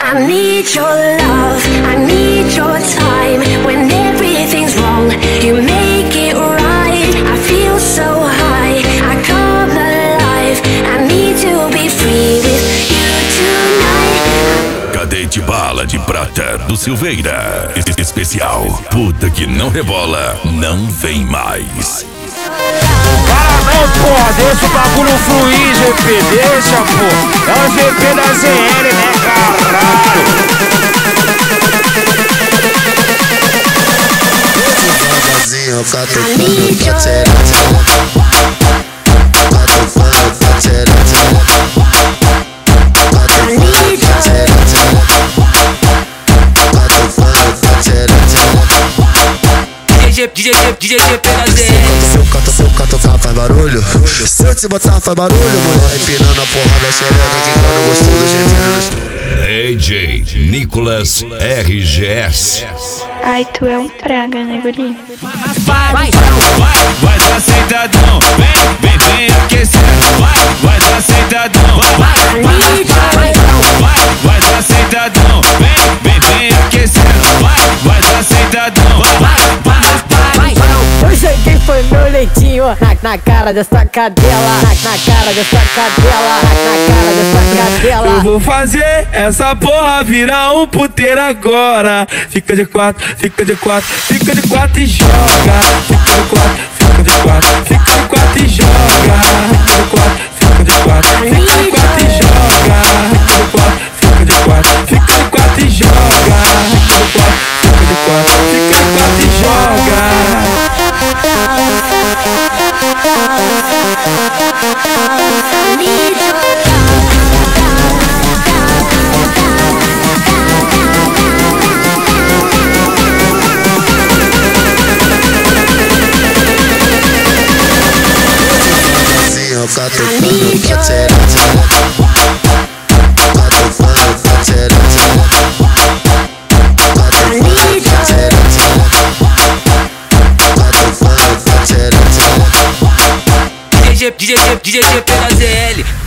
I need your love, I need your time. When everything's wrong, you make it right. I feel so high, I come alive. I need to be free with you tonight. Cadete Bala de Prata do Silveira. Especial. Puta que não rebola, não vem mais. Para não, porra, deixa o bagulho fluir, GP, deixa, pô. É o GP da ZL, né, caralho? Devagarzinho, catucando, cacerete. Catucando, cacerete. Catucando, cacerete. Catucando, cacerete. DJ GP da ZL. Se eu catucar faz barulho, se eu te botar faz barulho, mulher empinando a porra da xereca, que quando gostou do jeito. DJ Nicolas RGS. Ai, tu é um praga, né, guri? Vai dar sentadão, vem aquecendo. Vai dar sentadão, vai dar sentadão, vem aquecendo. Vai dar sentadão. Eu cheguei foi meu leitinho na cara dessa cadela, na cara dessa cadela, na cara dessa cadela. Eu vou fazer essa porra virar um puteiro agora. Fica de quatro, fica de quatro, fica de quatro e joga. Fica de quatro, fica de quatro, fica de quatro e joga. Fica de quatro, fica de quatro, fica de quatro e joga. Fica de quatro, fica de quatro, fica de quatro e joga. Fica de quatro, fica de quatro, fica de quatro e joga. Catucando, cacerete. Catucando, cacerete. Catucando, cacerete. Catucando, cacerete. DJ GP da ZL.